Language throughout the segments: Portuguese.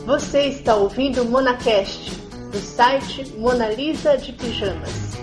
Você está ouvindo o MonaCast, do site Mona Lisa de Pijamas.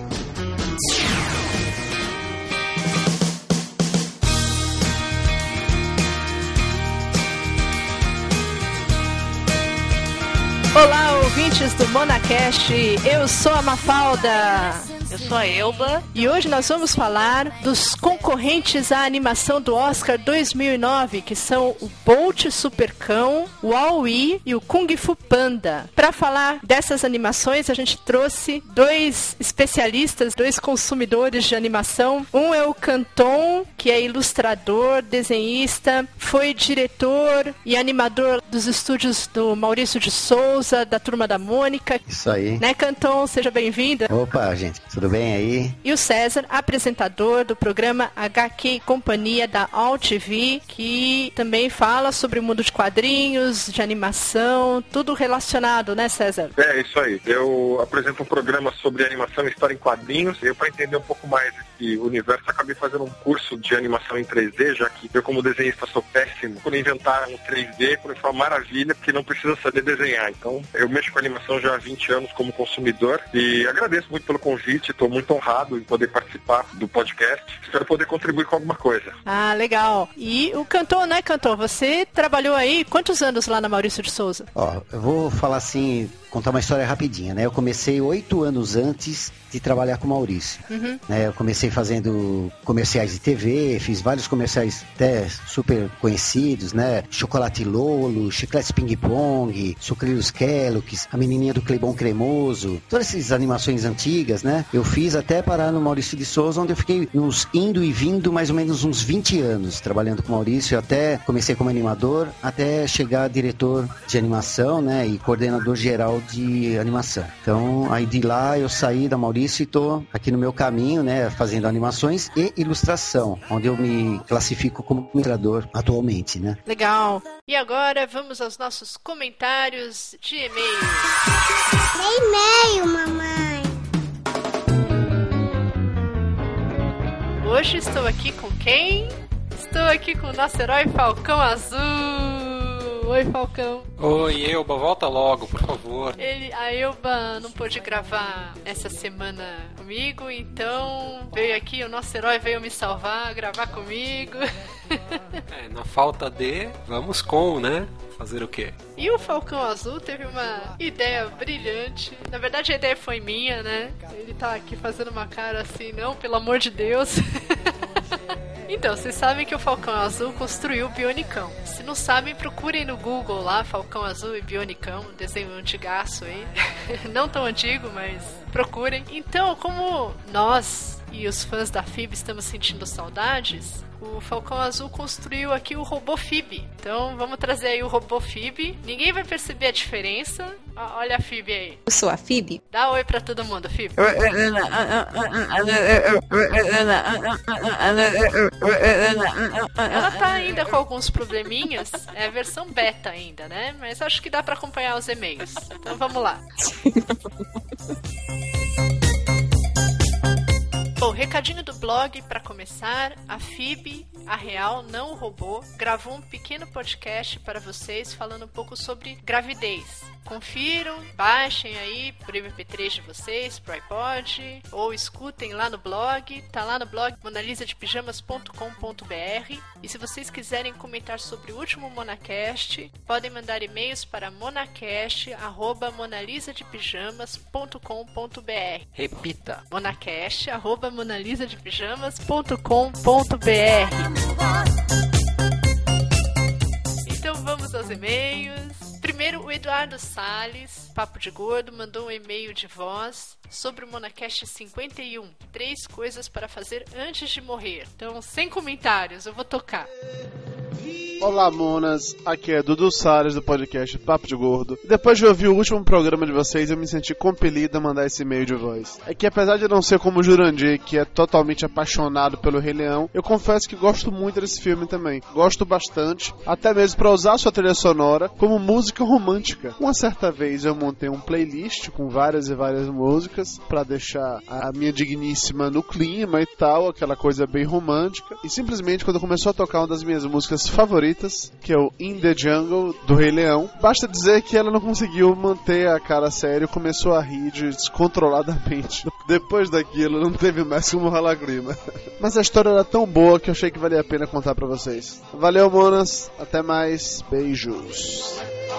Olá, ouvintes do MonaCast, eu sou a Mafalda. Eu sou a Elba. E hoje nós vamos falar dos concorrentes à animação do Oscar 2009, que são o Bolt Supercão, o Wall-E e o Kung Fu Panda. Para falar dessas animações, a gente trouxe dois especialistas, dois consumidores de animação. Um é o Canton, que é ilustrador, desenhista, foi diretor e animador dos estúdios do Maurício de Souza, da Turma da Mônica. Isso aí. Né, Canton? Seja bem-vinda. Opa, gente. Tudo bem aí? E o César, apresentador do programa HQ e Companhia da AllTV, que também fala sobre o mundo de quadrinhos, de animação, tudo relacionado, né, César? É, isso aí. Eu apresento um programa sobre animação e história em quadrinhos. Eu, para entender um pouco mais esse universo, acabei fazendo um curso de animação em 3D, já que eu, como desenhista, sou péssimo. Quando inventaram um 3D, foi uma maravilha, porque não precisa saber desenhar. Então, eu mexo com animação já há 20 anos como consumidor e agradeço muito pelo convite. Estou muito honrado em poder participar do podcast. Espero poder contribuir com alguma coisa. Ah, legal. E o Cantor, né, Cantor? Você trabalhou aí quantos anos lá na Maurício de Souza? Ó, eu vou falar assim, contar uma história rapidinha, né? Eu comecei 8 anos antes de trabalhar com o Maurício. Né? Eu comecei fazendo comerciais de TV, fiz vários comerciais até super conhecidos, né? Chocolate Lolo, Chicletes Ping Pong, Sucrilhos Kellogg's, a menininha do Cleibon Cremoso, todas essas animações antigas, né? Eu fiz até parar no Maurício de Souza, onde eu fiquei indo e vindo mais ou menos uns 20 anos trabalhando com o Maurício. Até comecei como animador, até chegar diretor de animação, né? E coordenador geral de animação. Então, aí de lá eu saí da Maurício e estou aqui no meu caminho, né? Fazendo animações e ilustração, onde eu me classifico como ilustrador atualmente, né? Legal. E agora vamos aos nossos comentários de e-mail. E-mail, mamãe. Hoje estou aqui com quem? Estou aqui com o nosso herói Falcão Azul. Oi, Falcão. Oi, Elba, volta logo, por favor. A Elba não pôde gravar essa semana comigo, então veio aqui, o nosso herói veio me salvar, gravar comigo. Na falta de, vamos com, né? Fazer o quê? E o Falcão Azul teve uma ideia brilhante. Na verdade, a ideia foi minha, né? Ele tá aqui fazendo uma cara assim, não, pelo amor de Deus. Então, vocês sabem que o Falcão Azul construiu o Bionicão. Se não sabem, procurem no Google lá, Falcão Azul e Bionicão, um desenho antigaço aí. Não tão antigo, mas procurem. Então, como nós e os fãs da FIB estamos sentindo saudades, o Falcão Azul construiu aqui o robô FIB. Então vamos trazer aí o robô FIB. Ninguém vai perceber a diferença. Olha a FIB aí. Eu sou a FIB. Dá oi pra todo mundo, FIB. Ela tá ainda com alguns probleminhas. É a versão beta ainda, né? Mas acho que dá pra acompanhar os e-mails. Então vamos lá. Bom, recadinho do blog para começar. A FIB, a real, não o robô, gravou um pequeno podcast para vocês falando um pouco sobre gravidez. Confiram, baixem aí pro MP3 de vocês, pro iPod, ou escutem lá no blog. Tá lá no blog monalisadepijamas.com.br. E se vocês quiserem comentar sobre o último MonaCast, podem mandar e-mails para monacast@monalisadepijamas.com.br. Repita. monacast@monalisadepijamas.com.br. Então vamos aos e-mails. Primeiro, o Eduardo Salles, Papo de Gordo, mandou um e-mail de voz sobre o MonaCast 51. 3 coisas para fazer antes de morrer. Então, sem comentários, eu vou tocar. Olá, monas, aqui é Dudu Salles do podcast Papo de Gordo. E depois de ouvir o último programa de vocês, eu me senti compelido a mandar esse e-mail de voz. É que apesar de não ser como o Jurandir, que é totalmente apaixonado pelo Rei Leão, eu confesso que gosto muito desse filme também. Gosto bastante, até mesmo para usar sua trilha sonora como música romântica. Uma certa vez eu montei um playlist com várias e várias músicas para deixar a minha digníssima no clima e tal, aquela coisa bem romântica. E simplesmente quando começou a tocar uma das minhas músicas favoritas, favoritas, que é o In the Jungle, do Rei Leão. Basta dizer que ela não conseguiu manter a cara séria e começou a rir descontroladamente. Depois daquilo, não teve mais como rolar grima. Mas a história era tão boa que eu achei que valia a pena contar pra vocês. Valeu, monas. Até mais. Beijos.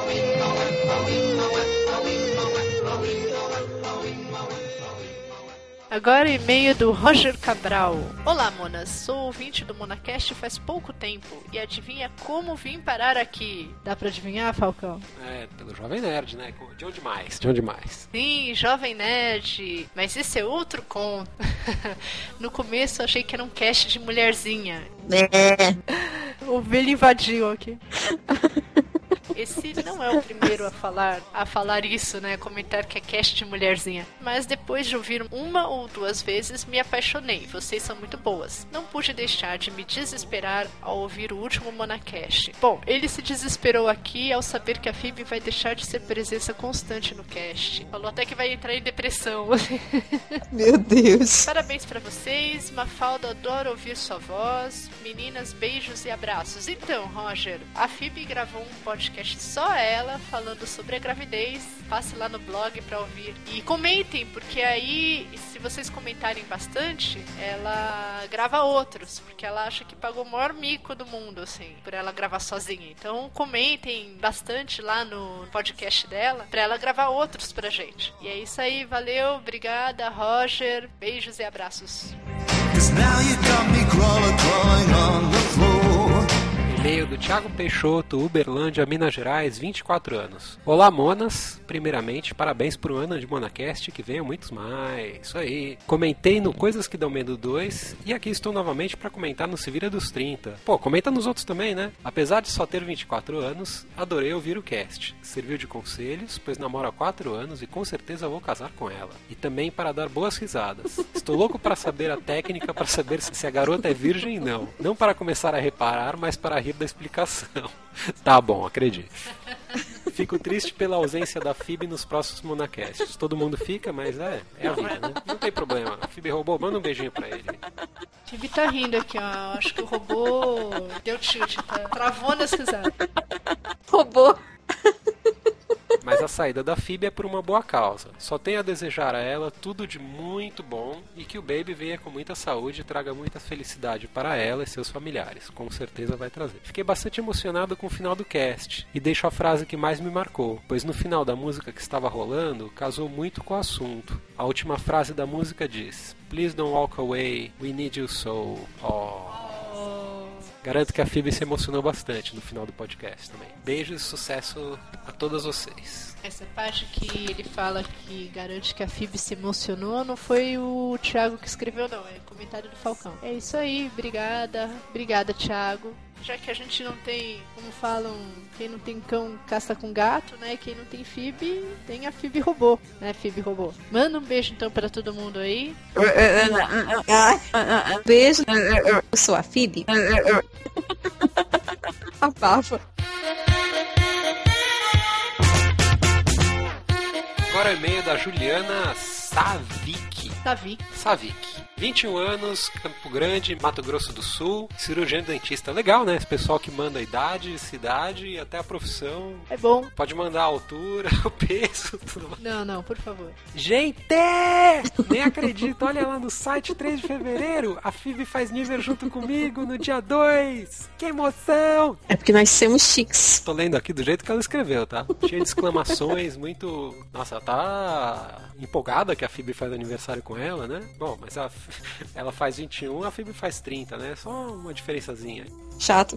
Agora e-mail do Roger Cabral. Olá, monas. Sou ouvinte do Monacast faz pouco tempo. E adivinha como vim parar aqui? Dá pra adivinhar, Falcão? Pelo Jovem Nerd, né? De onde mais? De onde mais? Sim, Jovem Nerd. Mas esse é outro conto. No começo eu achei que era um cast de mulherzinha. Ovelha invadiu aqui. Esse não é o primeiro a falar isso, né? Comentar que é cast de mulherzinha. Mas depois de ouvir uma ou duas vezes, me apaixonei. Vocês são muito boas. Não pude deixar de me desesperar ao ouvir o último Monacast. Bom, ele se desesperou aqui ao saber que a Phoebe vai deixar de ser presença constante no cast. Falou até que vai entrar em depressão. Meu Deus. Parabéns pra vocês. Mafalda, adoro ouvir sua voz. Meninas, beijos e abraços. Então, Roger, a Phoebe gravou um podcast só ela, falando sobre a gravidez. Passe lá no blog pra ouvir. E comentem, porque aí, se vocês comentarem bastante, ela grava outros, porque ela acha que pagou o maior mico do mundo, assim, por ela gravar sozinha. Então comentem bastante lá no podcast dela, pra ela gravar outros pra gente. E é isso aí, valeu, obrigada, Roger, beijos e abraços. E-mail do Thiago Peixoto, Uberlândia, Minas Gerais, 24 anos. Olá, monas. Primeiramente, parabéns por um ano de Monacast, que venham muitos mais. Isso aí. Comentei no Coisas que Dão Medo 2 e aqui estou novamente para comentar no Se Vira dos 30. Pô, comenta nos outros também, né? Apesar de só ter 24 anos, adorei ouvir o cast. Serviu de conselhos, pois namoro há 4 anos e com certeza vou casar com ela. E também para dar boas risadas. Estou louco para saber a técnica para saber se a garota é virgem ou não. Não para começar a reparar, mas para rir da explicação. Tá bom, acredito. Fico triste pela ausência da Phoebe nos próximos Monacasts. Todo mundo fica, mas é a vida, né? Não tem problema. A Phoebe robô, manda um beijinho pra ele. Phoebe tá rindo aqui, ó. Acho que o robô deu tilt, tá? Travou nessa risada. Robô. Mas a saída da Phoebe é por uma boa causa. Só tenho a desejar a ela tudo de muito bom e que o baby venha com muita saúde e traga muita felicidade para ela e seus familiares. Com certeza vai trazer. Fiquei bastante emocionado com o final do cast e deixo a frase que mais me marcou, pois no final da música que estava rolando, casou muito com o assunto. A última frase da música diz: "Please don't walk away, we need you so." Garanto que a Phoebe se emocionou bastante no final do podcast também. Beijos e sucesso a todas vocês. Essa parte que ele fala que garante que a Phoebe se emocionou não foi o Thiago que escreveu, não. É comentário do Falcão. É isso aí, obrigada. Obrigada, Thiago. Já que a gente não tem, como falam, quem não tem cão caça com gato, né? Quem não tem Phoebe, tem a Phoebe robô, né? Phoebe robô. Manda um beijo então pra todo mundo aí. Beijo. Eu sou a Phoebe. Abafa. Agora é e-mail da Juliana Savic. 21 anos, Campo Grande, Mato Grosso do Sul, cirurgião dentista. Legal, né? Esse pessoal que manda a idade, cidade e até a profissão. É bom. Pode mandar a altura, o peso, tudo mais. Não, por favor. Gente! Nem acredito, olha lá no site 3 de fevereiro, a Phoebe faz nível junto comigo no dia 2. Que emoção! É porque nós somos chiques. Tô lendo aqui do jeito que ela escreveu, tá? Cheio de exclamações, muito... Nossa, ela tá empolgada que a Phoebe faz aniversário com ela, né? Bom, mas ela faz 21, a Phoebe faz 30, né? Só uma diferençazinha. Chato.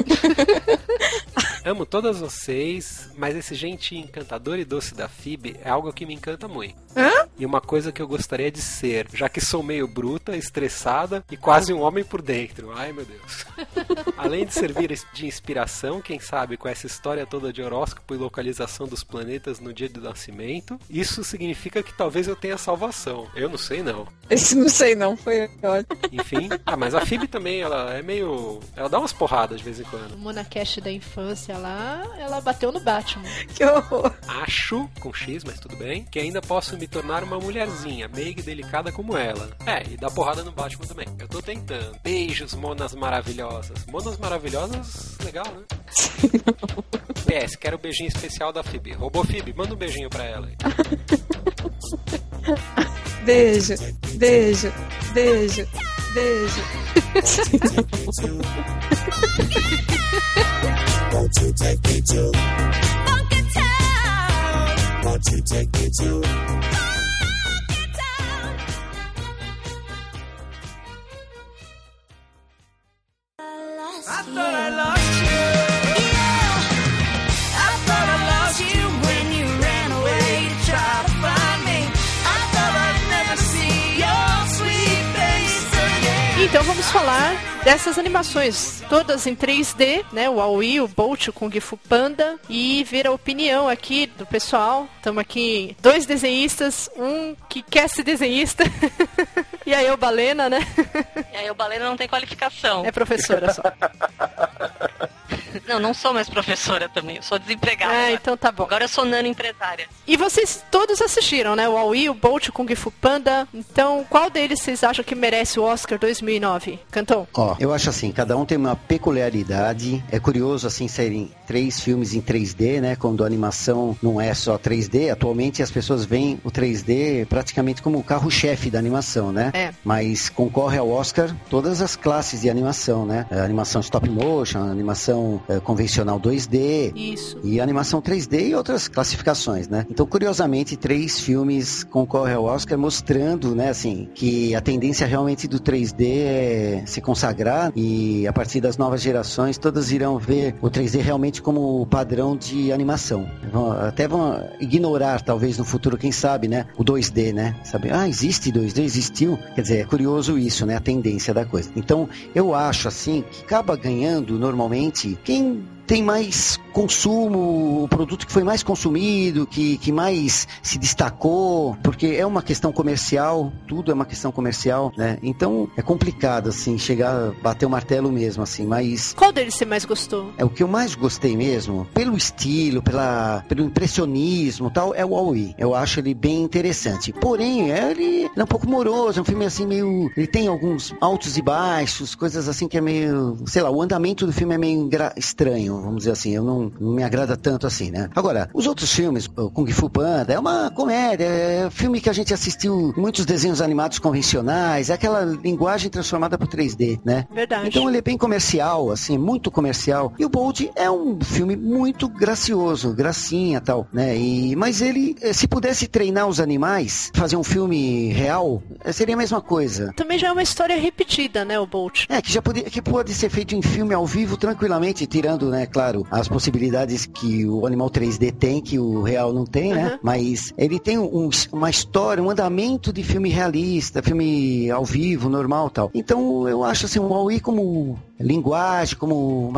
Amo todas vocês, mas esse gente encantador e doce da Phoebe é algo que me encanta muito. Hã? E uma coisa que eu gostaria de ser, já que sou meio bruta, estressada e quase um homem por dentro. Ai, meu Deus. Além de servir de inspiração, quem sabe, com essa história toda de horóscopo e localização dos planetas no dia do nascimento, isso significa que talvez eu tenha salvação. Eu não sei, não. Esse não sei não, foi ótimo. Enfim, mas a Phoebe também, ela é meio... Ela dá umas porradas de vez em quando. No Monacast da infância lá, ela bateu no Batman. Que horror. Acho, com X, mas tudo bem, que ainda posso me tornar uma mulherzinha, meiga e delicada como ela. E dá porrada no Batman também. Eu tô tentando. Beijos, monas maravilhosas. Monas maravilhosas, legal, né? PS, quero o beijinho especial da Phoebe. Robô Phoebe, manda um beijinho pra ela aí. Beijo, beijo, beijo, beijo. Won't you take me to Funky Town? Won't you take me to Funky Town? I thought I lost you. Yeah, I thought I lost you when you ran away to try to find me. I thought I'd never see your sweet face again. Então vamos falar dessas animações, todas em 3D, né? O Wall-E, o Bolt, o Kung Fu Panda, e ver a opinião aqui do pessoal. Estamos aqui 2 desenhistas, um que quer ser desenhista e aí o Balena, né? E aí o Balena não tem qualificação. É professora só. Não sou mais professora também, eu sou desempregada. Então tá bom. Agora eu sou nano empresária. E vocês todos assistiram, né? O Wall-E, o Bolt, o Kung Fu Panda. Então, qual deles vocês acham que merece o Oscar 2009? Canton? Eu acho assim, cada um tem uma peculiaridade. É curioso, assim, serem 3 filmes em 3D, né? Quando a animação não é só 3D. Atualmente as pessoas veem o 3D praticamente como o carro-chefe da animação, né? Mas concorre ao Oscar todas as classes de animação, né? A animação stop motion, a animação convencional 2D. Isso. E animação 3D e outras classificações, né? Então, curiosamente, 3 filmes concorrem ao Oscar, mostrando, né, assim, que a tendência realmente do 3D é se consagrar, e a partir das novas gerações todas irão ver o 3D realmente como o padrão de animação. Até vão ignorar, talvez no futuro, quem sabe, né, o 2D, né? Sabe? Existe 2D, existiu. Quer dizer, é curioso isso, né, a tendência da coisa. Então, eu acho, assim, que acaba ganhando, normalmente, quem tem mais consumo, o produto que foi mais consumido, que mais se destacou, porque é uma questão comercial, tudo é uma questão comercial, né? Então é complicado, assim, chegar, bater o martelo mesmo, assim, mas... Qual deles você mais gostou? O que eu mais gostei mesmo, pelo estilo, pelo impressionismo e tal, é o Wall-E. Eu acho ele bem interessante. Porém, ele é um pouco moroso, é um filme assim meio... Ele tem alguns altos e baixos, coisas assim que é meio... Sei lá, o andamento do filme é meio estranho, vamos dizer assim, eu não me agrada tanto assim, né? Agora, os outros filmes, o Kung Fu Panda, é uma comédia, é filme que a gente assistiu muitos desenhos animados convencionais, é aquela linguagem transformada por 3D, né? Verdade. Então ele é bem comercial, assim, muito comercial. E o Bolt é um filme muito gracioso, gracinha e tal, né? Mas ele, se pudesse treinar os animais, fazer um filme real, seria a mesma coisa. Também já é uma história repetida, né, o Bolt? Que pode ser feito em filme ao vivo tranquilamente, tirando, né, claro, as possibilidades que o animal 3D tem, que o real não tem, né? Mas ele tem uma história, um andamento de filme realista, filme ao vivo, normal e tal. Então, eu acho assim, o Wall-E como linguagem, como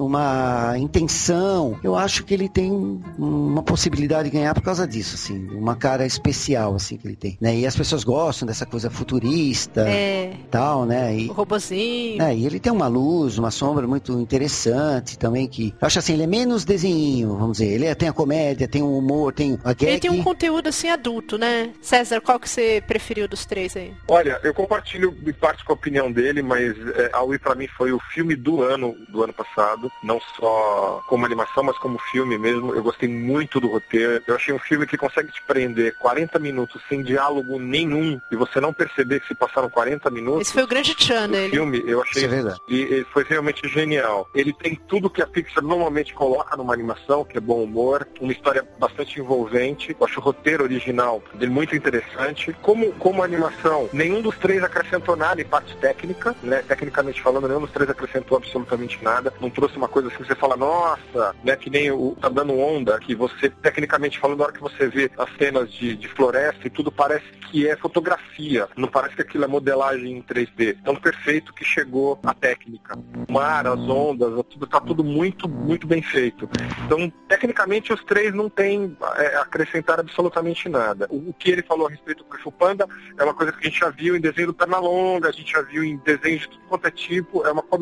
uma intenção, eu acho que ele tem uma possibilidade de ganhar por causa disso, assim, uma cara especial, assim, que ele tem, né? E as pessoas gostam dessa coisa futurista, tal, né? O robozinho. E ele tem uma luz, uma sombra muito interessante também, que eu acho assim, ele é menos desenho, vamos dizer, ele tem a comédia, tem o humor, tem a gag. Ele tem um conteúdo, assim, adulto, né? César, qual que você preferiu dos 3 aí? Olha, eu compartilho de parte com a opinião dele, mas a Wall-E pra mim foi o filme do ano passado, não só como animação, mas como filme mesmo. Eu gostei muito do roteiro. Eu achei um filme que consegue te prender 40 minutos sem diálogo nenhum e você não perceber que se passaram 40 minutos. Esse foi o grande tchan dele. Filme, eu achei. Isso é verdade. E ele foi realmente genial. Ele tem tudo que a Pixar normalmente coloca numa animação, que é bom humor, uma história bastante envolvente. Eu acho o roteiro original dele muito interessante. Como animação, nenhum dos 3 acrescentou nada em parte técnica, né? Tecnicamente falando, nenhum dos 3 acrescentou absolutamente nada. Não trouxe uma coisa assim que você fala, nossa, né? Que nem o Tá Dando Onda, que você, tecnicamente falando, na hora que você vê as cenas de floresta e tudo, parece que é fotografia. Não parece que aquilo é modelagem em 3D. Então, perfeito que chegou a técnica. O mar, as ondas, tá tudo muito, muito bem feito. Então, tecnicamente, os 3 não têm a acrescentar absolutamente nada. O que ele falou a respeito do Kung Fu Panda é uma coisa que a gente já viu em desenho do Pernalonga, a gente já viu em desenhos de tudo quanto é tipo, é uma comédia.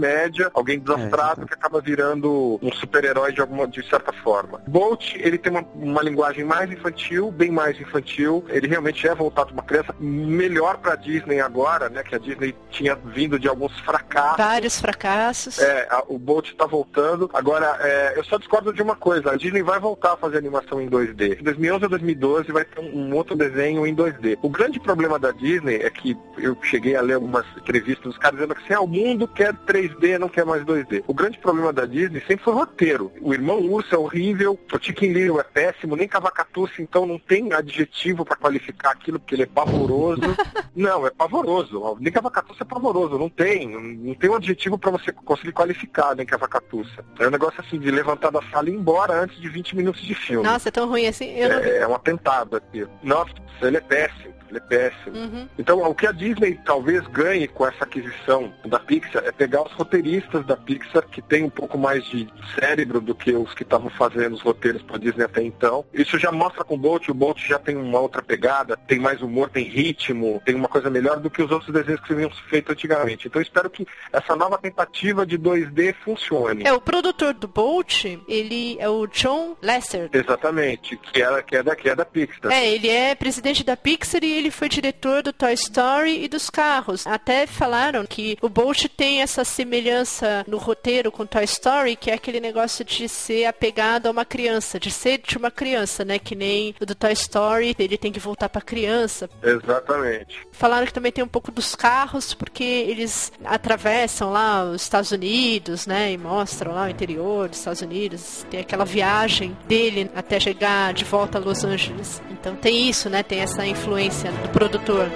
média, alguém desastrado que acaba virando um super-herói de certa forma. Bolt, ele tem uma linguagem mais infantil, bem mais infantil, ele realmente é voltado para uma criança, melhor para a Disney agora, né, que a Disney tinha vindo de alguns fracassos. Vários fracassos. O Bolt tá voltando. Agora, eu só discordo de uma coisa, a Disney vai voltar a fazer animação em 2D. Em 2011 ou 2012 vai ter um outro desenho em 2D. O grande problema da Disney é que eu cheguei a ler algumas entrevistas dos caras dizendo que o mundo quer 3D, não quer mais 2D. O grande problema da Disney sempre foi o roteiro. O Irmão Urso é horrível, o Chicken Little é péssimo, nem Cavacatuça, então não tem adjetivo pra qualificar aquilo, porque ele é pavoroso. Não, é pavoroso. Nem Cavacatuça é pavoroso, não tem um adjetivo pra você conseguir qualificar, nem Cavacatuça. É um negócio assim, de levantar da sala e ir embora antes de 20 minutos de filme. Nossa, é tão ruim assim? É um atentado aqui. Nossa, ele é péssimo. Ele é péssimo. Então, o que a Disney talvez ganhe com essa aquisição da Pixar é pegar os roteiristas da Pixar, que tem um pouco mais de cérebro do que os que estavam fazendo os roteiros para a Disney até então. Isso já mostra com o Bolt já tem uma outra pegada, tem mais humor, tem ritmo, tem uma coisa melhor do que os outros desenhos que tinham feito antigamente. Então, eu espero que essa nova tentativa de 2D funcione. O produtor do Bolt, ele é o John Lasseter. Exatamente, que é da Pixar. Ele é presidente da Pixar e ele foi diretor do Toy Story e dos carros. Até falaram que o Bolt tem essa semelhança no roteiro com Toy Story, que é aquele negócio de ser apegado a uma criança, de ser de uma criança, né? Que nem o do Toy Story, ele tem que voltar pra criança. Exatamente. Falaram que também tem um pouco dos carros, porque eles atravessam lá os Estados Unidos, né? E mostram lá o interior dos Estados Unidos. Tem aquela viagem dele até chegar de volta a Los Angeles. Então tem isso, né? Tem essa influência do produtor.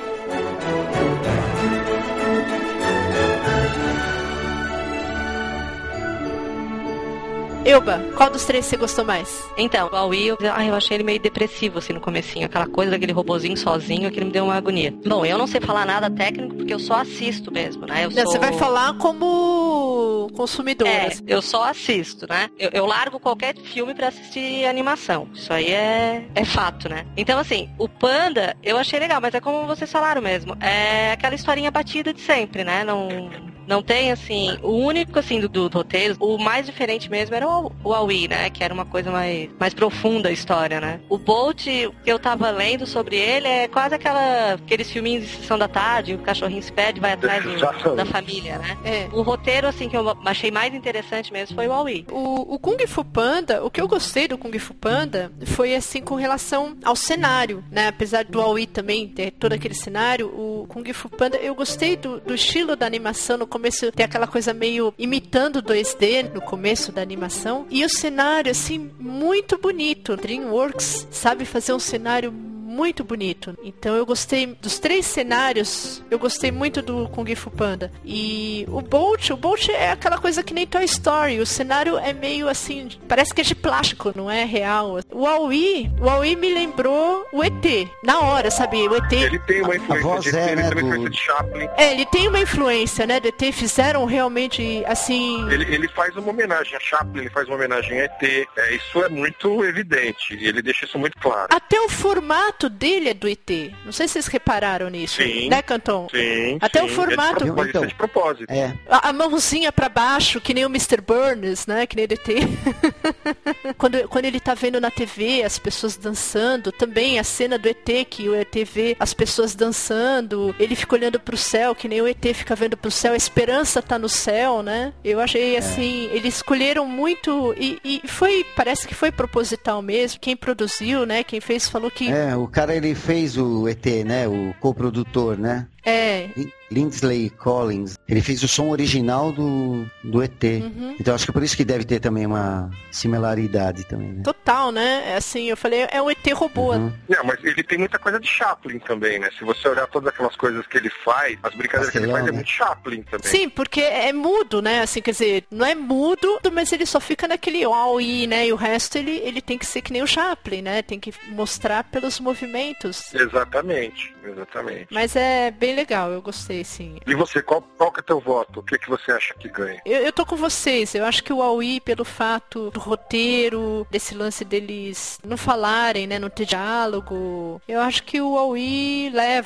Elba, qual dos três você gostou mais? Então, o Wall-E, eu achei ele meio depressivo, assim, no comecinho. Aquela coisa daquele robozinho sozinho, aquilo me deu uma agonia. Bom, eu não sei falar nada técnico, porque eu só assisto mesmo, né? Você vai falar como consumidora. Eu só assisto, né? Eu largo qualquer filme pra assistir animação. Isso aí é fato, né? Então, assim, o Panda, eu achei legal, mas é como vocês falaram mesmo. É aquela historinha batida de sempre, né? Não tem, assim, o único, assim, do roteiro, o mais diferente mesmo era o Wall-E, né? Que era uma coisa mais profunda a história, né? O Bolt, o que eu tava lendo sobre ele é quase aqueles filminhos de sessão da tarde, o cachorrinho se perde e vai atrás da família, né? O roteiro, assim, que eu achei mais interessante mesmo foi o Wall-E. O Kung Fu Panda, o que eu gostei do Kung Fu Panda foi, assim, com relação ao cenário, né? Apesar do Wall-E também ter todo aquele cenário, o Kung Fu Panda, eu gostei do estilo da animação. No começo tem aquela coisa meio imitando 2D no começo da animação. E o cenário, assim, muito bonito. DreamWorks sabe fazer um cenário muito bonito. Então eu gostei dos três cenários. Eu gostei muito do Kung Fu Panda. E o Bolt é aquela coisa que nem Toy Story. O cenário é meio assim, parece que é de plástico, não é real. O Wall-E me lembrou o ET. Na hora, sabe? O ET... Ele tem uma influência de Chaplin. Ele tem uma influência, né? Do ET. Fizeram realmente, assim... Ele faz uma homenagem a Chaplin, ele faz uma homenagem a ET. Isso é muito evidente. E ele deixa isso muito claro. Até o formato dele é do ET. Não sei se vocês repararam nisso. Sim. Né, Canton? Sim. Até o formato... Isso é de propósito. A mãozinha pra baixo, que nem o Mr. Burns, né? Que nem o ET. quando ele tá vendo na TV as pessoas dançando, também a cena do ET, que o ET vê as pessoas dançando, ele fica olhando pro céu, que nem o ET fica vendo pro céu, a esperança tá no céu, né? Eu achei, assim, eles escolheram muito e parece que foi proposital mesmo. Quem produziu, né? Quem fez falou que... O cara, ele fez o ET, né? O coprodutor, né? Lindsley Collins, ele fez o som original do ET. Então acho que por isso que deve ter também uma similaridade também, né? Total, né? Assim, eu falei, é um ET robô. Não, mas ele tem muita coisa de Chaplin também, né? Se você olhar todas aquelas coisas que ele faz, as brincadeiras que ele faz, é muito Chaplin também. Sim, porque é mudo, né? Assim, quer dizer, não é mudo, mas ele só fica naquele Wall-E, né? E o resto ele tem que ser que nem o Chaplin, né? Tem que mostrar pelos movimentos. Exatamente. Mas é bem legal, eu gostei, sim. E você, qual que é teu voto? O que você acha que ganha? Eu tô com vocês, eu acho que o Wall-E, pelo fato do roteiro, desse lance deles não falarem, né, não ter diálogo, eu acho que o Wall-E leva.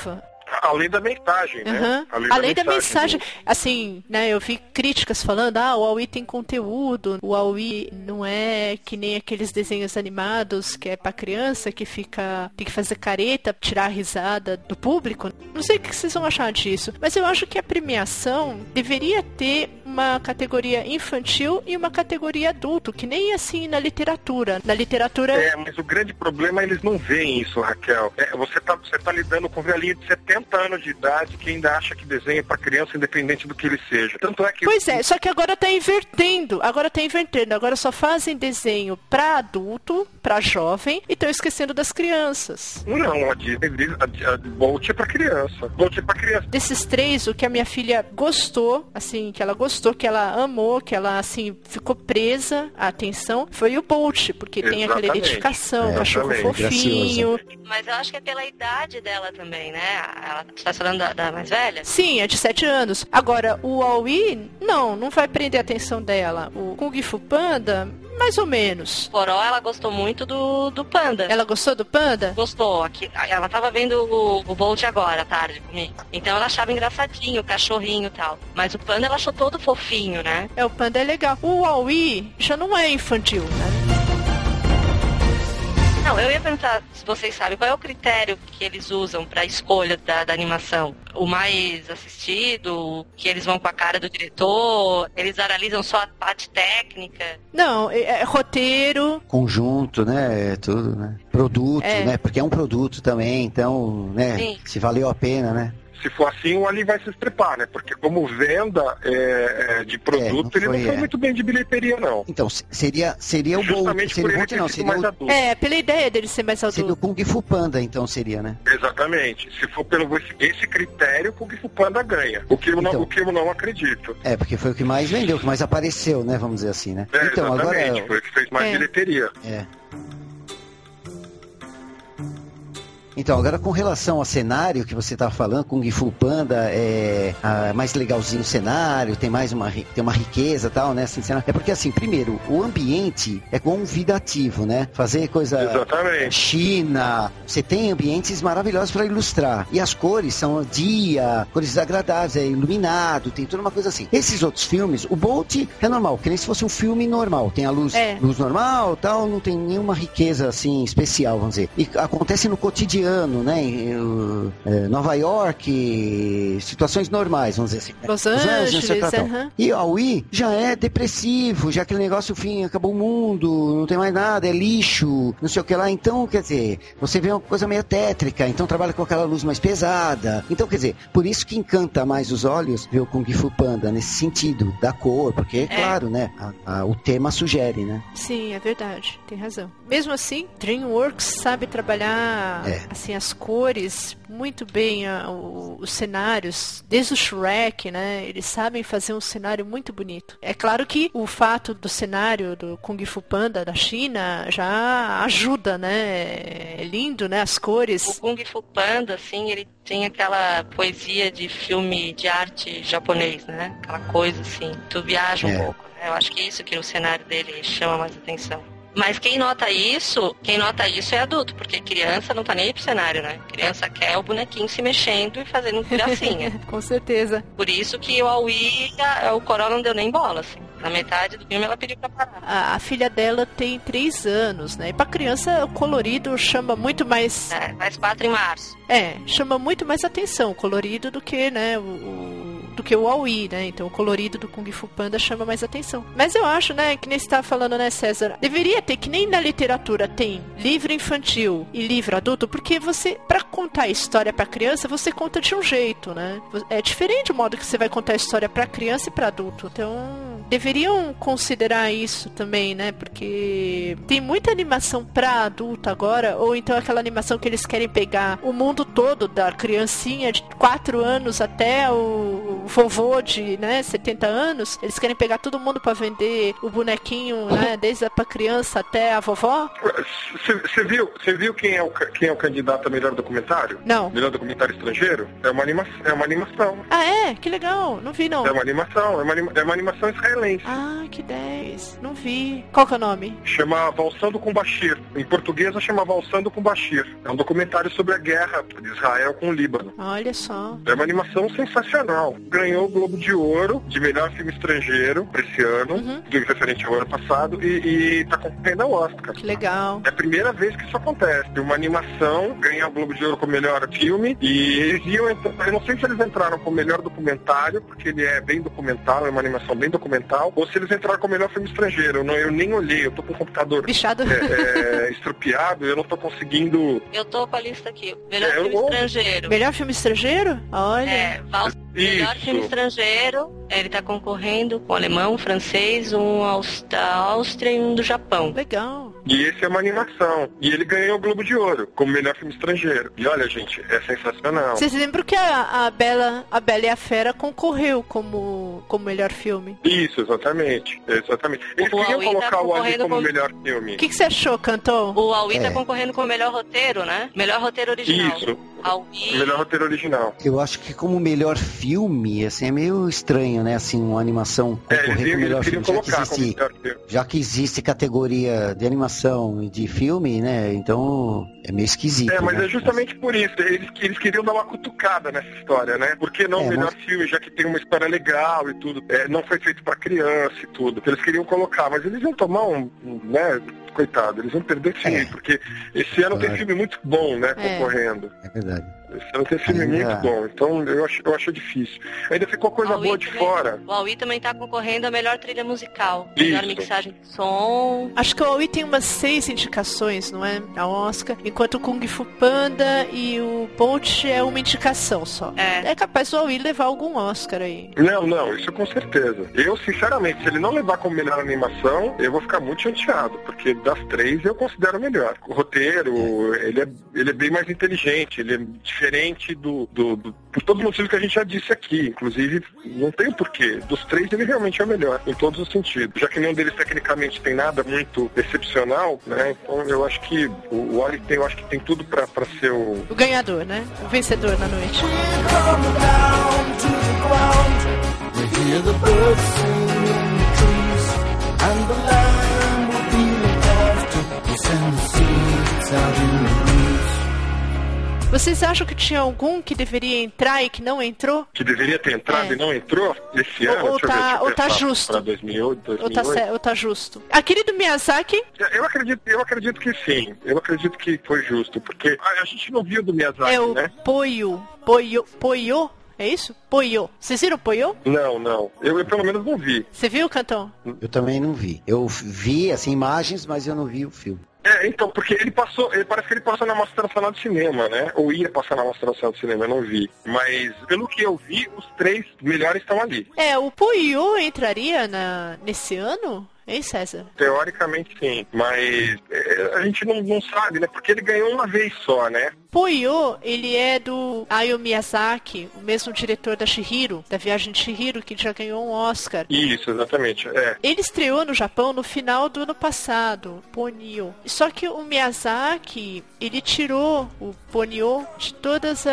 Além da mensagem, né? Além da mensagem, assim, né, eu vi críticas falando, o Wall-E tem conteúdo, o Wall-E não é que nem aqueles desenhos animados que é pra criança, que tem que fazer careta, tirar a risada do público. Não sei o que vocês vão achar disso, mas eu acho que a premiação deveria ter uma categoria infantil e uma categoria adulto, que nem assim na literatura. Na literatura... mas o grande problema é eles não veem isso, Raquel. Você tá lidando com velhinha de 70 anos de idade que ainda acha que desenha pra criança, independente do que ele seja. Tanto é que... Pois é, só que agora tá invertendo. Agora só fazem desenho pra adulto, pra jovem, e estão esquecendo das crianças. Não, a Disney diz a Bolt é pra criança. Bolt é pra criança. Desses 3, o que a minha filha gostou, assim, que ela amou, que ela, assim, ficou presa à atenção, foi o Bolt, porque tem aquela identificação, cachorro fofinho. Mas eu acho que é pela idade dela também, né? Ela tá falando da mais velha? Sim, é de 7 anos. Agora, o Wall-E, não vai prender a atenção dela. O Kung Fu Panda... mais ou menos. Poró, ela gostou muito do Panda. Ela gostou do Panda? Gostou. Ela tava vendo o Bolt agora, à tarde, comigo. Então ela achava engraçadinho, o cachorrinho e tal. Mas o Panda ela achou todo fofinho, né? O Panda é legal. O Wall-E já não é infantil, né? Não, eu ia perguntar se vocês sabem qual é o critério que eles usam para a escolha da animação. O mais assistido, que eles vão com a cara do diretor, eles analisam só a parte técnica? Não, é roteiro. Conjunto, né? Tudo, né? Produto, né? Porque é um produto também, então, né? Sim. Se valeu a pena, né? Se for assim, o Ali vai se estrepar, né? Porque como venda de produto, ele não foi muito bem de bilheteria, não. Então, seria o Bolt, seria o Bolt, não, seria mais o... adulto. Pela ideia dele ser mais adulto. Seria o Kung Fu Panda, então, seria, né? Exatamente. Se for pelo esse critério, o Kung Fu Panda ganha. O que eu não acredito. Porque foi o que mais vendeu, o que mais apareceu, né? Vamos dizer assim, né? Então, exatamente. Foi o que fez mais bilheteria. Então, agora com relação ao cenário que você estava falando, Kung Fu Panda é mais legalzinho o cenário, tem uma riqueza e tal, né? Assim, é porque, assim, primeiro, o ambiente é convidativo, né? Fazer coisa... Exatamente. China, você tem ambientes maravilhosos para ilustrar. E as cores são cores agradáveis, é iluminado, tem toda uma coisa assim. Esses outros filmes, o Bolt é normal, que nem se fosse um filme normal. Tem a luz normal tal, não tem nenhuma riqueza, assim, especial, vamos dizer. E acontece no cotidiano, né? Nova York, situações normais, vamos dizer assim. Los Angeles, E o Wall-E já é depressivo, já aquele negócio, acabou o mundo, não tem mais nada, é lixo, não sei o que lá. Então, quer dizer, você vê uma coisa meio tétrica, então trabalha com aquela luz mais pesada. Então, quer dizer, por isso que encanta mais os olhos ver o Kung Fu Panda, nesse sentido, da cor, porque, claro, né? O tema sugere, né? Sim, é verdade, tem razão. Mesmo assim, DreamWorks sabe trabalhar assim, as cores muito bem, os cenários, desde o Shrek, né? Eles sabem fazer um cenário muito bonito. É claro que o fato do cenário do Kung Fu Panda da China já ajuda, né? É lindo, né? As cores. O Kung Fu Panda, assim, ele tem aquela poesia de filme de arte japonês, né? Aquela coisa assim, tu viaja um pouco, né? Eu acho que é isso que o cenário dele chama mais atenção. Mas quem nota isso é adulto, porque criança não tá nem aí pro cenário, né? Criança quer o bonequinho se mexendo e fazendo gracinha. Com certeza. Por isso que o Wall-E, o Coral não deu nem bola, assim. Na metade do filme ela pediu pra parar. A filha dela tem 3 anos, né? E pra criança o colorido chama muito mais... faz 4 em março. Chama muito mais atenção o colorido do que, né, do que o Wall-E, né? Então o colorido do Kung Fu Panda chama mais atenção. Mas eu acho, né, que nem você tava falando, né, César? Deveria ter, que nem na literatura tem livro infantil e livro adulto, porque você, pra contar a história pra criança, você conta de um jeito, né? É diferente o modo que você vai contar a história pra criança e pra adulto. Então, deveriam considerar isso também, né? Porque tem muita animação pra adulto agora, ou então aquela animação que eles querem pegar o mundo todo, da criancinha de 4 anos até o vovô de, né, 70 anos, eles querem pegar todo mundo pra vender o bonequinho, né, desde a criança até a vovó. Você viu quem é o candidato a melhor documentário? Não. Melhor documentário estrangeiro? É uma animação. Ah, é? Que legal. Não vi, não. É uma animação israelense. Ah, que 10. Não vi. Qual que é o nome? Chama Valsando com Bashir. Em português eu chamava Alçando com Bashir. É um documentário sobre a guerra de Israel com o Líbano. Olha só. É uma animação sensacional. Ganhou o Globo de Ouro de melhor filme estrangeiro pra esse ano, referente ao ano passado, e tá concorrendo ao Oscar. Que legal. É a primeira vez que isso acontece. Uma animação ganhar o Globo de Ouro como melhor filme, e eles iam entrar, eu não sei se eles entraram com o melhor documentário, porque ele é bem documental, é uma animação bem documental, ou se eles entraram com o melhor filme estrangeiro. Eu nem olhei, eu tô com o computador bichado. estrupiado, eu não tô conseguindo... Eu tô com a lista aqui. Melhor filme estrangeiro. Melhor filme estrangeiro? Olha. Melhor filme estrangeiro. Ele tá concorrendo com alemão, francês, um da Áustria e um do Japão. Legal. E esse é uma animação. E ele ganhou o Globo de Ouro como melhor filme estrangeiro. E olha, gente, é sensacional. Vocês lembram que a Bela e a Fera concorreu como melhor filme? Isso, exatamente. Eles queriam colocar o Ali como melhor filme. O que você achou, Cantor? O Aui tá concorrendo com o melhor roteiro, né? Melhor roteiro original. Isso. Melhor roteiro original. Eu acho que como melhor filme, assim, é meio estranho, né? Assim, uma animação concorrer com o melhor filme. Já que existe categoria de animação e de filme, né? Então é meio esquisito. Mas né? é justamente por isso. Eles queriam dar uma cutucada nessa história, né? Por que não melhor filme, já que tem uma história legal e tudo? Não foi feito pra criança e tudo. Eles queriam colocar, mas eles iam tomar né? Coitado, eles vão perder filme, porque esse ano tem filme muito bom, né, concorrendo. É verdade. Esse ano tem filme muito bom, então eu acho difícil. Ainda ficou coisa boa de fora. O Aui também tá concorrendo a melhor trilha musical, melhor mixagem de som. Acho que o Aui tem umas 6 indicações, não é? A Oscar, enquanto o Kung Fu Panda e o Bolt é uma indicação só. É capaz o Aui levar algum Oscar aí. Não, isso com certeza. Eu, sinceramente, se ele não levar como melhor animação, eu vou ficar muito chateado, porque das 3 eu considero melhor. O roteiro, ele é bem mais inteligente, ele é diferente por todos os motivos que a gente já disse aqui. Inclusive, não tem o porquê. Dos 3, ele realmente é o melhor, em todos os sentidos. Já que nenhum deles tecnicamente tem nada muito excepcional, né? Então eu acho que o Oli tem tudo pra ser o ganhador, né? O vencedor na noite. Vocês acham que tinha algum que deveria entrar e que não entrou? Que deveria ter entrado e não entrou esse ano? Ou tá justo? Pra 2008. Ou tá justo? Aquele do Miyazaki? Eu acredito que sim. Eu acredito que foi justo, porque a gente não viu do Miyazaki, né? Poyo? É isso? Poyo. Vocês viram Poyo? Não. Eu pelo menos não vi. Você viu, Cantão? Eu também não vi. Eu vi, assim, imagens, mas eu não vi o filme. Então, porque parece que ele passou na Mostra Nacional de Cinema, né? Ou ia passar na Mostra Nacional de Cinema, eu não vi. Mas, pelo que eu vi, os 3 melhores estão ali. O Poyo entraria nesse ano? Hein, César? Teoricamente sim, mas a gente não sabe, né? Porque ele ganhou uma vez só, né? Poyo, ele é do Hayao Miyazaki, o mesmo diretor da Chihiro, da Viagem de Chihiro, que já ganhou um Oscar. Isso, exatamente, Ele estreou no Japão no final do ano passado, Ponyo. Só que o Miyazaki, ele tirou o Ponyo de todas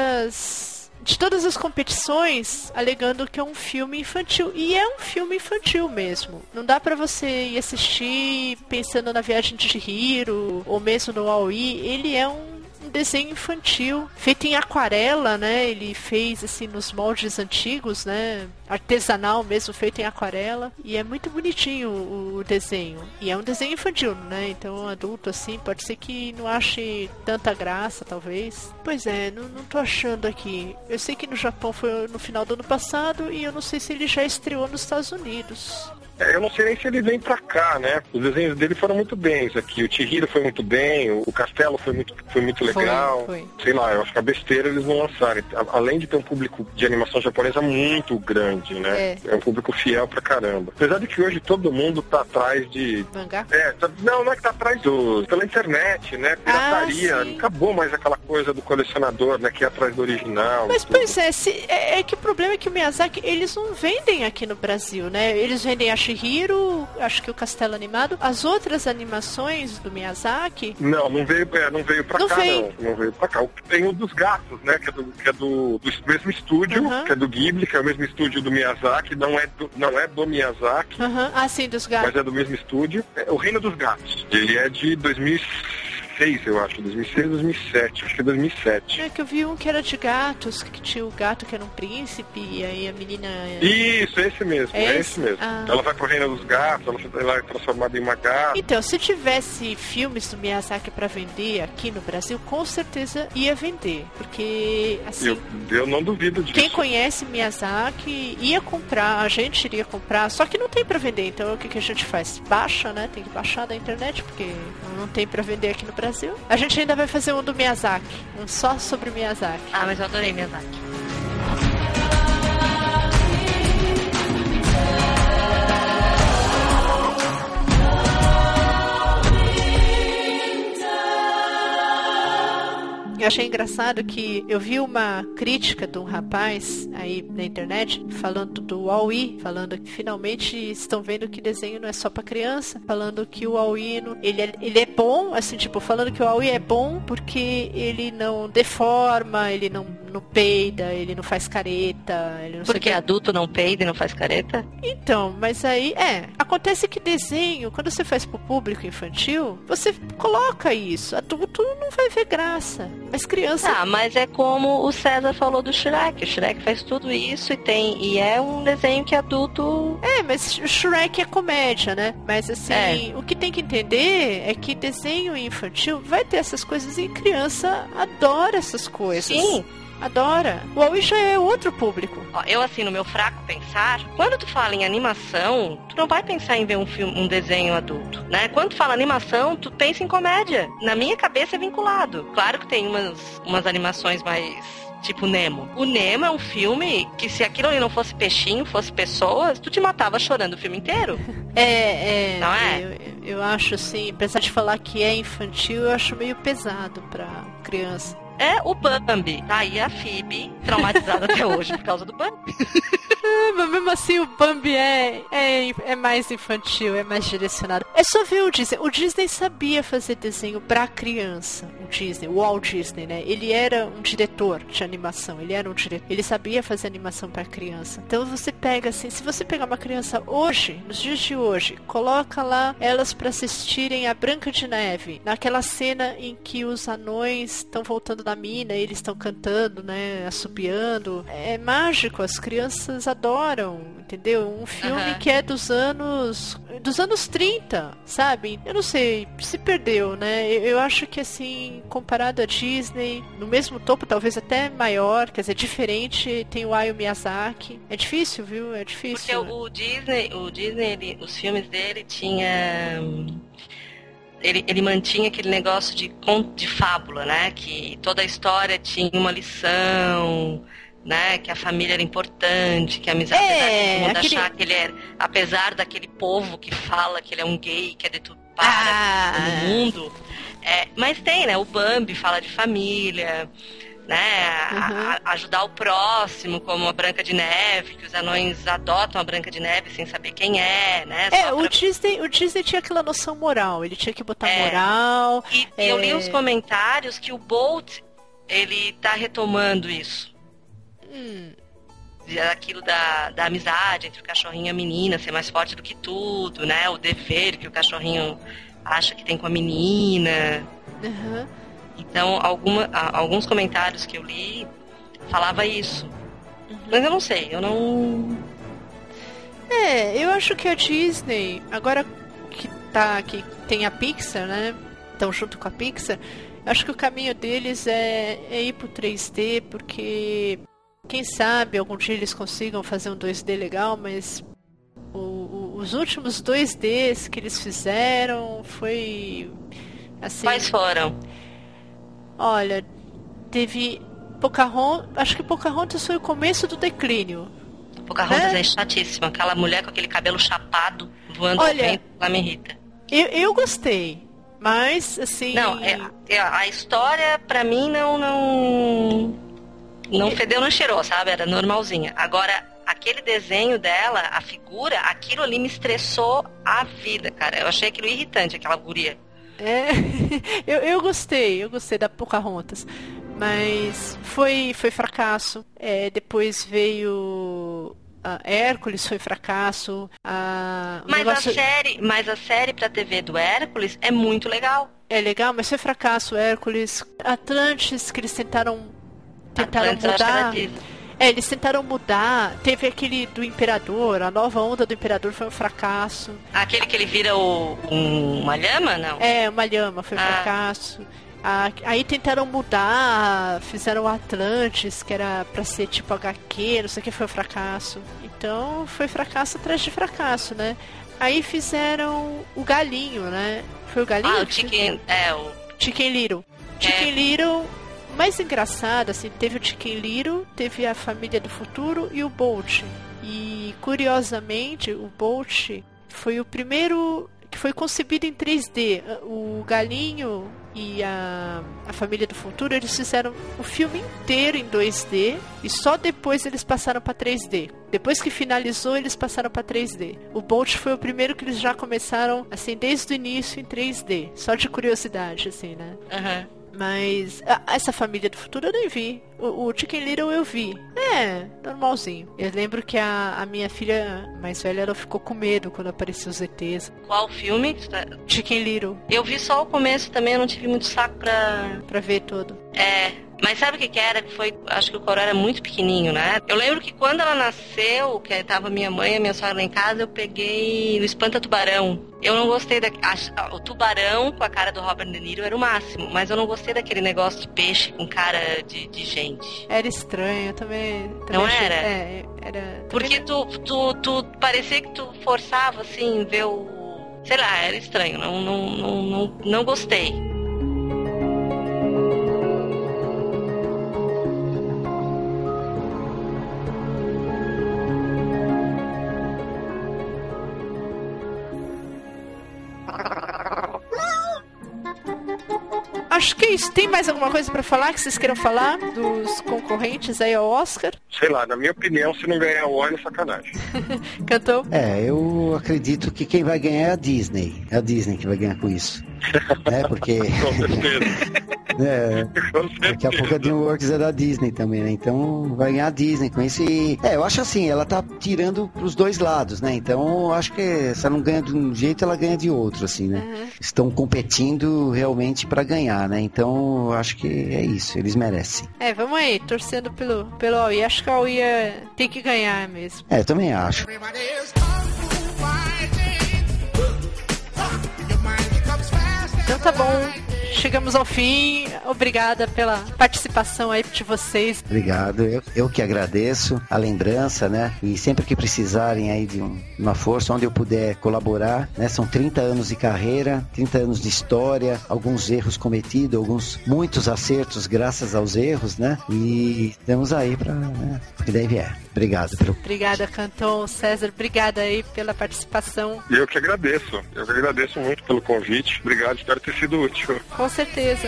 as competições, alegando que é um filme infantil. E é um filme infantil mesmo. Não dá pra você ir assistir pensando na Viagem de Chihiro, ou mesmo no Aoi. Ele é um desenho infantil, feito em aquarela, né? Ele fez, assim, nos moldes antigos, né? Artesanal mesmo, feito em aquarela. E é muito bonitinho o desenho. E é um desenho infantil, né? Então, adulto, assim, pode ser que não ache tanta graça, talvez. Pois é, não tô achando aqui. Eu sei que no Japão foi no final do ano passado e eu não sei se ele já estreou nos Estados Unidos. Eu não sei nem se ele vem pra cá, né? Os desenhos dele foram muito bens aqui. O Chihiro foi muito bem, o Castelo foi muito legal. Foi. Sei lá, eu acho que a besteira eles não lançaram. Além de ter um público de animação japonesa muito grande, né? É um público fiel pra caramba. Apesar de que hoje todo mundo tá atrás de... mangá? Não é que tá atrás pela internet, né? Pirataria. Acabou mais aquela coisa do colecionador, né? Que é atrás do original. Mas, pois é que o problema é que o Miyazaki, eles não vendem aqui no Brasil, né? Eles vendem a Chihiro, acho que o Castelo Animado. As outras animações do Miyazaki... Não veio pra cá, não. Não veio pra cá. Tem o dos gatos, né? Que é do mesmo estúdio, que é do Ghibli, que é o mesmo estúdio do Miyazaki, não é do Miyazaki. Ah, sim, dos gatos. Mas é do mesmo estúdio. É o Reino dos Gatos. Ele é de 2006. 2006, eu acho. 2006, 2007. Acho que é 2007. É que eu vi um que era de gatos, que tinha o gato que era um príncipe, e aí a menina... Isso, é esse mesmo. É esse mesmo. Ah. Ela vai pro reino dos gatos, ela é transformada em uma gata. Então, se tivesse filmes do Miyazaki pra vender aqui no Brasil, com certeza ia vender. Porque, assim... Eu não duvido disso. Quem conhece Miyazaki ia comprar, a gente iria comprar, só que não tem pra vender. Então, o que a gente faz? Baixa, né? Tem que baixar da internet, porque não tem pra vender aqui no Brasil. A gente ainda vai fazer um do Miyazaki, um só sobre Miyazaki. Ah, mas eu adorei Miyazaki. Eu achei engraçado que eu vi uma crítica de um rapaz aí na internet falando do Wall-E, falando que finalmente estão vendo que desenho não é só pra criança, falando que o Wall-E ele é bom, assim, tipo, falando que o Wall-E é bom porque ele não deforma, ele não peida, ele não faz careta, ele não Porque adulto não peida e não faz careta? Então, mas aí, acontece que desenho, quando você faz pro público infantil, você coloca isso, adulto não vai ver graça. Mas criança... Ah, mas é como o César falou do Shrek. O Shrek faz tudo isso e é um desenho que adulto... mas o Shrek é comédia, né? Mas assim, o que tem que entender é que desenho infantil vai ter essas coisas e criança adora essas coisas. Sim. Adora. O Wall-E já é outro público. Ó, eu, assim, no meu fraco pensar, quando tu fala em animação, tu não vai pensar em ver um desenho adulto, né? Quando tu fala animação, tu pensa em comédia. Na minha cabeça é vinculado. Claro que tem umas animações mais... tipo Nemo. O Nemo é um filme que se aquilo ali não fosse peixinho, fosse pessoas, tu te matava chorando o filme inteiro. Não é? Eu acho assim, apesar de falar que é infantil, eu acho meio pesado pra criança. É o Bambi. Tá aí a Phoebe traumatizada até hoje por causa do Bambi. Mas mesmo assim o Bambi é mais infantil, é mais direcionado. É só ver o Disney. O Disney sabia fazer desenho pra criança. O Walt Disney, né? Ele era um diretor de animação. Ele sabia fazer animação pra criança. Então você pega assim, se você pegar uma criança hoje, nos dias de hoje, coloca lá elas pra assistirem a Branca de Neve, naquela cena em que os anões estão voltando da mina, eles estão cantando, né? Assobiando. É mágico, as crianças adoram, entendeu? Um filme que é dos anos 30, sabe? Eu não sei, se perdeu, né? Eu acho que assim, comparado a Disney, no mesmo topo, talvez até maior, quer dizer, diferente, tem o Hayao Miyazaki. É difícil, viu? É difícil. Porque o Disney, os filmes dele tinha... Ele mantinha aquele negócio de fábula, né? Que toda a história tinha uma lição... Né, que a família era importante, que a amizade, apesar de todo mundo achar que ele era, apesar daquele povo que fala que ele é um gay, que é deturpado todo mundo, mas tem, né, o Bambi fala de família, né, ajudar o próximo, como a Branca de Neve, que os anões adotam a Branca de Neve sem saber quem é, né. O Disney tinha aquela noção moral, ele tinha que botar moral. E eu li uns comentários que o Bolt, ele tá retomando isso. Aquilo da amizade entre o cachorrinho e a menina ser mais forte do que tudo, né? O dever que o cachorrinho acha que tem com a menina. Então, alguns comentários que eu li falava isso. Mas eu não sei, eu acho que a Disney, agora que tem a Pixar, né? Estão junto com a Pixar, acho que o caminho deles é ir pro 3D, porque quem sabe algum dia eles consigam fazer um 2D legal, mas os últimos 2Ds que eles fizeram foi assim... Quais foram? Olha, teve Pocahontas, acho que Pocahontas foi o começo do declínio. Pocahontas é chatíssima, aquela mulher com aquele cabelo chapado voando ao vento, ela me irrita. Eu gostei, mas assim... Não, a história pra mim não fedeu, não cheirou, sabe? Era normalzinha. Agora, aquele desenho dela, a figura, aquilo ali me estressou a vida, cara. Eu achei aquilo irritante, aquela guria. Eu gostei da Pocahontas. Mas foi fracasso. Depois veio Hércules foi fracasso. Mas a série pra TV do Hércules é muito legal. É legal, mas foi fracasso, Hércules. Atlantis, que eles tentaram mudar. Eles tentaram mudar. Teve aquele do Imperador, a nova onda do Imperador foi um fracasso. Aquele que ele vira uma lhama, não? Uma lhama, foi um fracasso. Aí tentaram mudar, fizeram o Atlantis, que era pra ser tipo HQ, não sei o que, foi um fracasso. Então foi fracasso atrás de fracasso, né? Aí fizeram o Galinho, né? Foi o Galinho? O Chicken... Chicken Little. Chicken Little, mais engraçado, assim, teve o Chicken Little, teve a Família do Futuro e o Bolt. E, curiosamente, o Bolt foi o primeiro que foi concebido em 3D. O Galinho e a Família do Futuro, eles fizeram o filme inteiro em 2D e só depois eles passaram para 3D. Depois que finalizou, eles passaram para 3D. O Bolt foi o primeiro que eles já começaram, assim, desde o início em 3D. Só de curiosidade, assim, né? Mas essa Família do Futuro eu nem vi. O Chicken Little eu vi. Normalzinho. Eu lembro que a minha filha mais velha, ela ficou com medo quando apareceu os ETs. Qual filme? Chicken Little. Eu vi só o começo também, eu não tive muito saco pra ver todo. Mas sabe o que era? Acho que o Coró era muito pequenininho, né? Eu lembro que quando ela nasceu, que tava minha mãe e a minha sogra lá em casa, eu peguei o Espanta-Tubarão. Eu não gostei o tubarão com a cara do Robert De Niro era o máximo, mas eu não gostei daquele negócio de peixe com cara de gente. Era estranho, eu também não achei, era? Era. Porque tu parecia que tu forçava, assim, ver o... Sei lá, era estranho, não gostei. Acho que é isso. Tem mais alguma coisa pra falar que vocês queiram falar dos concorrentes aí ao Oscar? Sei lá, na minha opinião, se não ganhar o Oscar é sacanagem. Cantou? Eu acredito que quem vai ganhar é a Disney. É a Disney que vai ganhar com isso. Porque... Com certeza. Daqui a pouco a DreamWorks é da Disney também, né? Então vai ganhar a Disney com esse... eu acho assim, ela tá tirando pros dois lados, né? Então eu acho que se ela não ganha de um jeito, ela ganha de outro, assim, né? Estão competindo realmente pra ganhar, né? Então eu acho que é isso, eles merecem. Vamos aí, torcendo pelo Aui. Acho que a Aui tem que ganhar mesmo. Eu também acho. Então tá bom. Chegamos ao fim. Obrigada pela participação aí de vocês. Obrigado. Eu que agradeço a lembrança, né? E sempre que precisarem aí de uma força, onde eu puder colaborar, né? São 30 anos de carreira, 30 anos de história, alguns erros cometidos, muitos acertos graças aos erros, né? E estamos aí para o que deve é. Obrigado. Obrigada, Canton. César, obrigada aí pela participação. E eu que agradeço. Eu que agradeço muito pelo convite. Obrigado, espero ter sido útil. Com certeza.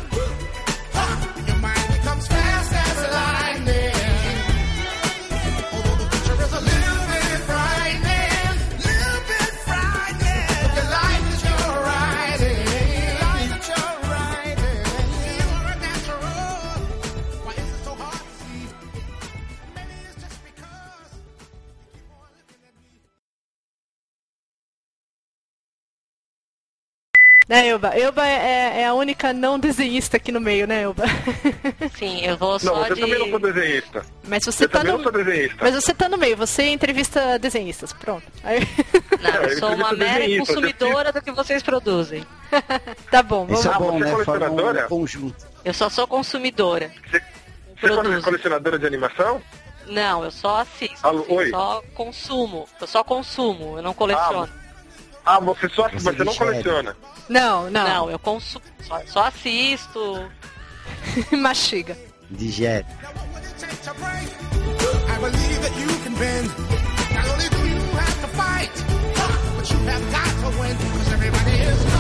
Né, Elba? Elba é a única não desenhista aqui no meio, né, Elba? Sim, eu vou só você também não sou desenhista. Mas você tá também não sou desenhista. Mas você tá no meio, você entrevista desenhistas, pronto. Aí... Não, eu sou uma mera consumidora do que vocês produzem. Tá bom, vamos lá. Você é colecionadora? Eu só sou consumidora. Você é colecionadora de animação? Não, eu só assisto. Oi? Só consumo. Eu só consumo, eu não coleciono. Você não coleciona? Não. Não, eu consumo. Só assisto. Mastiga. Digere. I believe that you can bend. Not only do you have to fight, but you have got to win. Because everybody is